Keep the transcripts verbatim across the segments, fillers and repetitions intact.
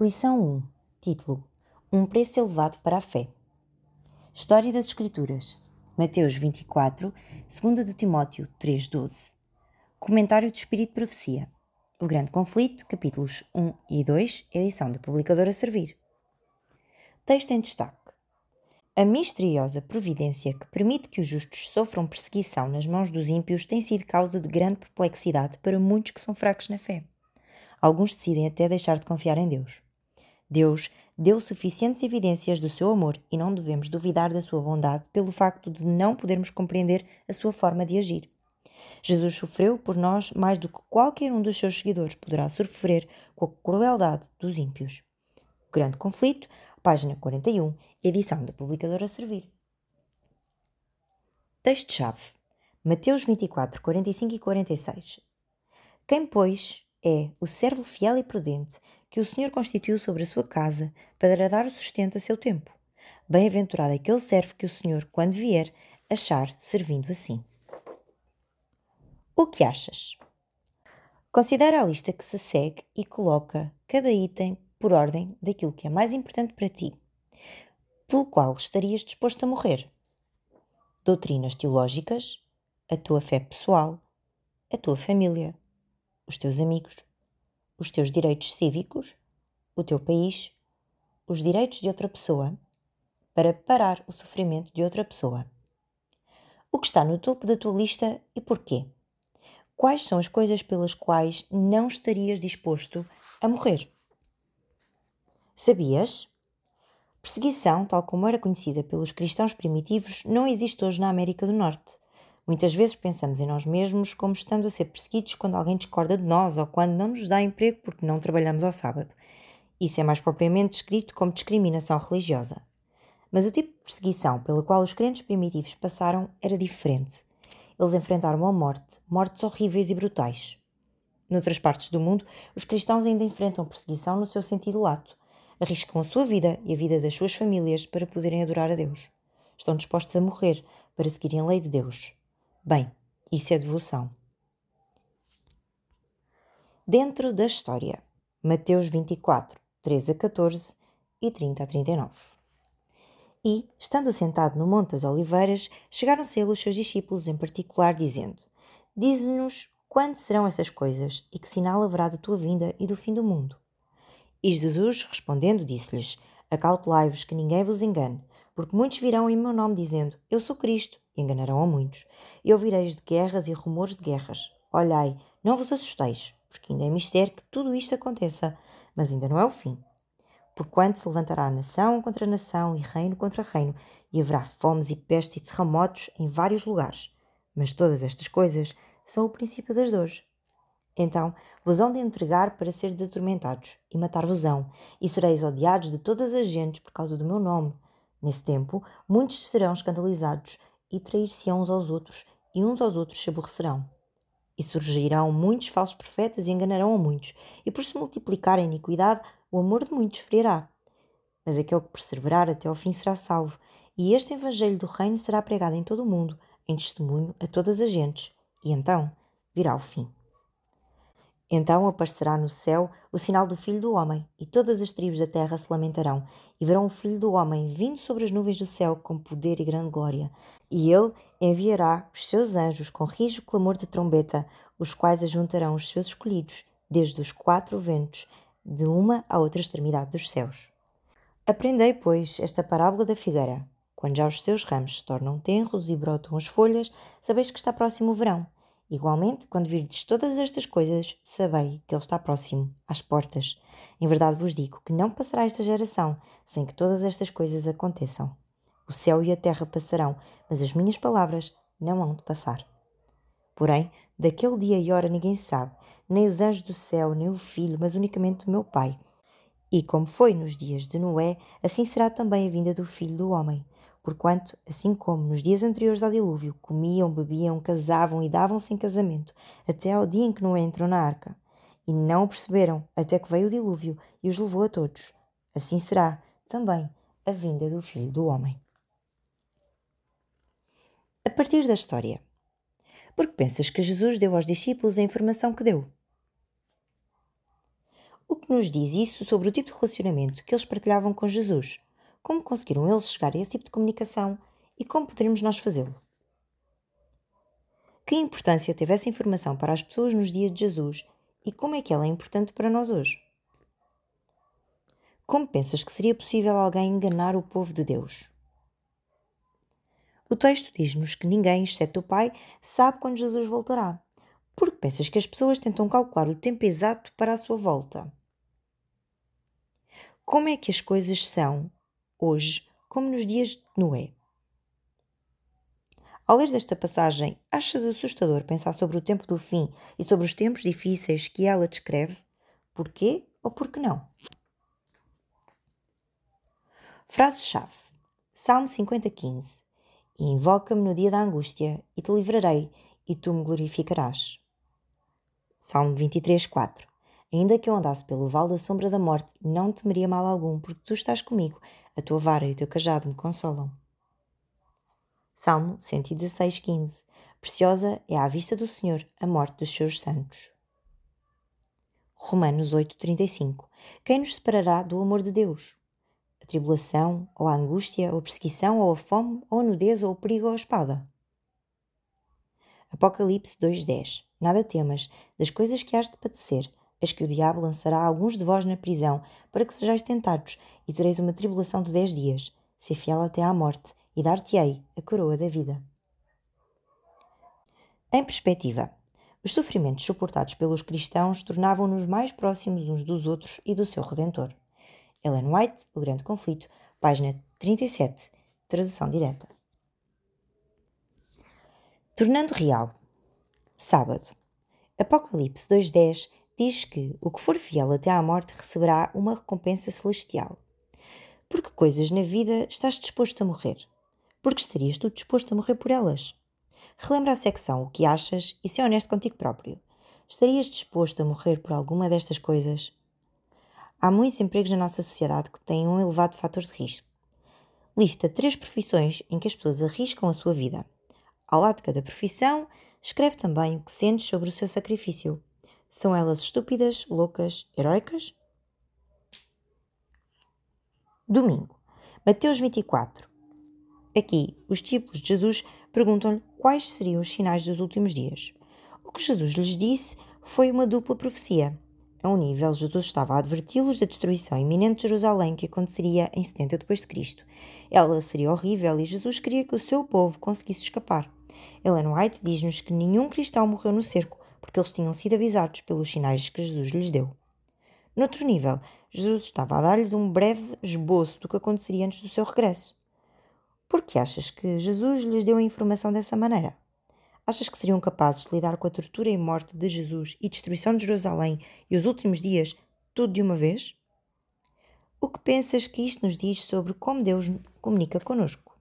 Lição um. Título: Um preço elevado para a fé. História das Escrituras. Mateus vinte e quatro, dois de Timóteo três, doze. Comentário do Espírito de Profecia. O Grande Conflito, capítulos um e dois, edição do Publicador a servir. Texto em destaque. A misteriosa providência que permite que os justos sofram perseguição nas mãos dos ímpios tem sido causa de grande perplexidade para muitos que são fracos na fé. Alguns decidem até deixar de confiar em Deus. Deus deu suficientes evidências do seu amor e não devemos duvidar da sua bondade pelo facto de não podermos compreender a sua forma de agir. Jesus sofreu por nós mais do que qualquer um dos seus seguidores poderá sofrer com a crueldade dos ímpios. O Grande Conflito, página quarenta e um, edição do Publicador a servir. Texto-chave. Mateus vinte e quatro, quarenta e cinco e quarenta e seis. Quem, pois, é o servo fiel e prudente que o Senhor constituiu sobre a sua casa para dar o sustento a seu tempo? Bem-aventurado aquele servo que o Senhor, quando vier, achar servindo assim. O que achas? Considera a lista que se segue e coloca cada item por ordem daquilo que é mais importante para ti, pelo qual estarias disposto a morrer. Doutrinas teológicas, a tua fé pessoal, a tua família, os teus amigos, os teus direitos cívicos, o teu país, os direitos de outra pessoa, para parar o sofrimento de outra pessoa. O que está no topo da tua lista e porquê? Quais são as coisas pelas quais não estarias disposto a morrer? Sabias? Perseguição, tal como era conhecida pelos cristãos primitivos, não existe hoje na América do Norte. Muitas vezes pensamos em nós mesmos como estando a ser perseguidos quando alguém discorda de nós ou quando não nos dá emprego porque não trabalhamos ao sábado. Isso é mais propriamente descrito como discriminação religiosa. Mas o tipo de perseguição pela qual os crentes primitivos passaram era diferente. Eles enfrentaram a morte, mortes horríveis e brutais. Noutras partes do mundo, os cristãos ainda enfrentam perseguição no seu sentido lato. Arriscam a sua vida e a vida das suas famílias para poderem adorar a Deus. Estão dispostos a morrer para seguirem a lei de Deus. Bem, isso é devoção. Dentro da história. Mateus vinte e quatro, treze a catorze e trinta a trinta e nove. E, estando assentado no Monte das Oliveiras, chegaram-se a ele os seus discípulos em particular, dizendo: Dize-nos quando serão essas coisas e que sinal haverá da tua vinda e do fim do mundo? E Jesus, respondendo, disse-lhes: Acautelai-vos que ninguém vos engane, porque muitos virão em meu nome dizendo: Eu sou Cristo, e enganarão a muitos. E ouvireis de guerras e rumores de guerras. Olhai, não vos assusteis, porque ainda é mistério que tudo isto aconteça, mas ainda não é o fim. Porquanto se levantará nação contra nação e reino contra reino, e haverá fomes e pestes e terremotos em vários lugares. Mas todas estas coisas são o princípio das dores. Então vos hão de entregar para seres atormentados, e matar-vos-ão, e sereis odiados de todas as gentes por causa do meu nome. Nesse tempo, muitos serão escandalizados, e trair-se-ão uns aos outros, e uns aos outros se aborrecerão. E surgirão muitos falsos profetas e enganarão a muitos, e por se multiplicar a iniquidade, o amor de muitos esfriará. Mas aquele que perseverar até ao fim será salvo, e este evangelho do reino será pregado em todo o mundo, em testemunho a todas as gentes, e então virá o fim. Então aparecerá no céu o sinal do Filho do Homem, e todas as tribos da terra se lamentarão, e verão o Filho do Homem vindo sobre as nuvens do céu com poder e grande glória. E ele enviará os seus anjos com rijo clamor de trombeta, os quais ajuntarão os seus escolhidos, desde os quatro ventos, de uma à outra extremidade dos céus. Aprendei, pois, esta parábola da figueira. Quando já os seus ramos se tornam tenros e brotam as folhas, sabeis que está próximo o verão. Igualmente, quando virdes todas estas coisas, sabei que ele está próximo, às portas. Em verdade vos digo que não passará esta geração sem que todas estas coisas aconteçam. O céu e a terra passarão, mas as minhas palavras não hão de passar. Porém, daquele dia e hora ninguém sabe, nem os anjos do céu, nem o Filho, mas unicamente o meu Pai. E como foi nos dias de Noé, assim será também a vinda do Filho do Homem. Porquanto, assim como nos dias anteriores ao dilúvio, comiam, bebiam, casavam e davam-se em casamento, até ao dia em que Noé entrou na arca. E não o perceberam, até que veio o dilúvio e os levou a todos. Assim será também a vinda do Filho do Homem. A partir da história. Por que pensas que Jesus deu aos discípulos a informação que deu? O que que nos diz isso sobre o tipo de relacionamento que eles partilhavam com Jesus? Como conseguiram eles chegar a esse tipo de comunicação e como poderemos nós fazê-lo? Que importância teve essa informação para as pessoas nos dias de Jesus e como é que ela é importante para nós hoje? Como pensas que seria possível alguém enganar o povo de Deus? O texto diz-nos que ninguém, exceto o Pai, sabe quando Jesus voltará. Por que pensas que as pessoas tentam calcular o tempo exato para a sua volta? Como é que as coisas são hoje, como nos dias de Noé? Ao ler esta passagem, achas assustador pensar sobre o tempo do fim e sobre os tempos difíceis que ela descreve? Porquê ou por que não? Frase-chave. Salmo cinquenta, quinze. E invoca-me no dia da angústia, e te livrarei, e tu me glorificarás. Salmo vinte e três, quatro. Ainda que eu andasse pelo vale da sombra da morte, não temeria mal algum, porque tu estás comigo, a tua vara e o teu cajado me consolam. Salmo cento e dezesseis, quinze. Preciosa é à vista do Senhor a morte dos seus santos. Romanos oito, trinta e cinco. Quem nos separará do amor de Deus? A tribulação, ou a angústia, ou a perseguição, ou a fome, ou a nudez, ou o perigo, ou a espada? Apocalipse dois, dez. Nada temas, das coisas que hás de padecer, eis que o diabo lançará alguns de vós na prisão, para que sejais tentados, e tereis uma tribulação de dez dias. Ser fiel até à morte, e dar-te-ei a coroa da vida. Em perspectiva, os sofrimentos suportados pelos cristãos tornavam-nos mais próximos uns dos outros e do seu Redentor. Ellen White, O Grande Conflito, página trinta e sete, tradução direta. Tornando real. Sábado. Apocalipse dois, dez diz que o que for fiel até à morte receberá uma recompensa celestial. Por que coisas na vida estás disposto a morrer? Porque estarias tu disposto a morrer por elas? Relembra a secção O que achas e se honesto contigo próprio. Estarias disposto a morrer por alguma destas coisas? Há muitos empregos na nossa sociedade que têm um elevado fator de risco. Lista três profissões em que as pessoas arriscam a sua vida. Ao lado de cada profissão, escreve também o que sentes sobre o seu sacrifício. São elas estúpidas, loucas, heroicas? Domingo. Mateus vinte e quatro. Aqui, os discípulos de Jesus perguntam-lhe quais seriam os sinais dos últimos dias. O que Jesus lhes disse foi uma dupla profecia. A um nível, Jesus estava a adverti-los da destruição iminente de Jerusalém que aconteceria em setenta depois de Cristo. Ela seria horrível e Jesus queria que o seu povo conseguisse escapar. Ellen White diz-nos que nenhum cristão morreu no cerco, porque eles tinham sido avisados pelos sinais que Jesus lhes deu. Noutro nível, Jesus estava a dar-lhes um breve esboço do que aconteceria antes do seu regresso. Por que achas que Jesus lhes deu a informação dessa maneira? Achas que seriam capazes de lidar com a tortura e morte de Jesus e destruição de Jerusalém e os últimos dias, tudo de uma vez? O que pensas que isto nos diz sobre como Deus comunica connosco?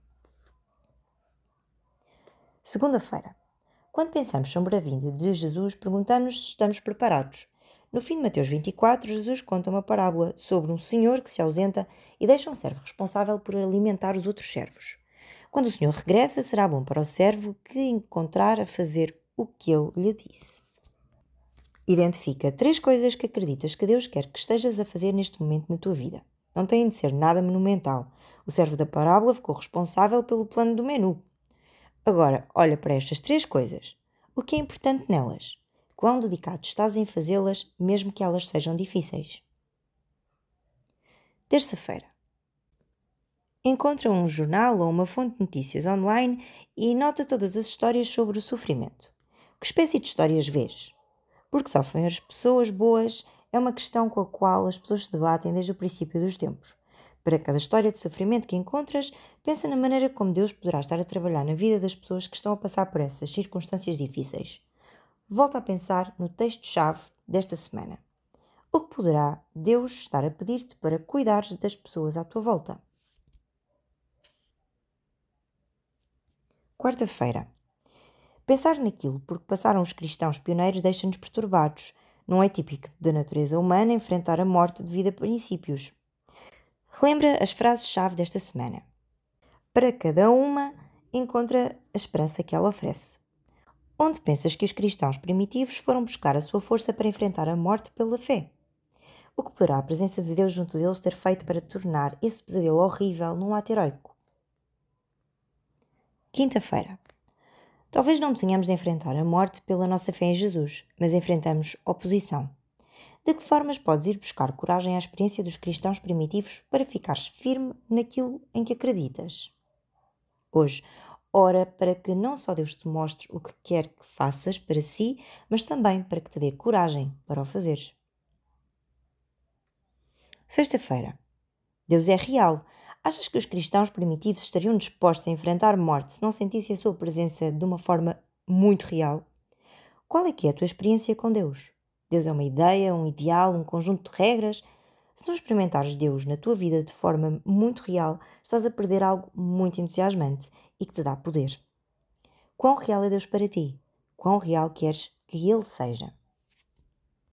Segunda-feira. Quando pensamos sobre a vinda de Jesus, perguntamos se estamos preparados. No fim de Mateus vinte e quatro, Jesus conta uma parábola sobre um senhor que se ausenta e deixa um servo responsável por alimentar os outros servos. Quando o senhor regressa, será bom para o servo que encontrar a fazer o que ele lhe disse. Identifica três coisas que acreditas que Deus quer que estejas a fazer neste momento na tua vida. Não tem de ser nada monumental. O servo da parábola ficou responsável pelo plano do menu. Agora, olha para estas três coisas. O que é importante nelas? Quão dedicado estás em fazê-las, mesmo que elas sejam difíceis? Terça-feira. Encontra um jornal ou uma fonte de notícias online e nota todas as histórias sobre o sofrimento. Que espécie de histórias vês? Porque sofrem as pessoas boas é uma questão com a qual as pessoas se debatem desde o princípio dos tempos. Para cada história de sofrimento que encontras, pensa na maneira como Deus poderá estar a trabalhar na vida das pessoas que estão a passar por essas circunstâncias difíceis. Volta a pensar no texto-chave desta semana. O que poderá Deus estar a pedir-te para cuidares das pessoas à tua volta? Quarta-feira. Pensar naquilo por que passaram os cristãos pioneiros deixa-nos perturbados. Não é típico da natureza humana enfrentar a morte devido a princípios. Relembra as frases-chave desta semana. Para cada uma, encontra a esperança que ela oferece. Onde pensas que os cristãos primitivos foram buscar a sua força para enfrentar a morte pela fé? O que poderá a presença de Deus junto deles ter feito para tornar esse pesadelo horrível num ato heroico? Quinta-feira. Talvez não tenhamos de enfrentar a morte pela nossa fé em Jesus, mas enfrentamos oposição. De que formas podes ir buscar coragem à experiência dos cristãos primitivos para ficares firme naquilo em que acreditas? Hoje, ora para que não só Deus te mostre o que quer que faças para si, mas também para que te dê coragem para o fazeres. Sexta-feira. Deus é real. Achas que os cristãos primitivos estariam dispostos a enfrentar morte se não sentissem a sua presença de uma forma muito real? Qual é que é a tua experiência com Deus? Deus é uma ideia, um ideal, um conjunto de regras? Se não experimentares Deus na tua vida de forma muito real, estás a perder algo muito entusiasmante e que te dá poder. Quão real é Deus para ti? Quão real queres que Ele seja?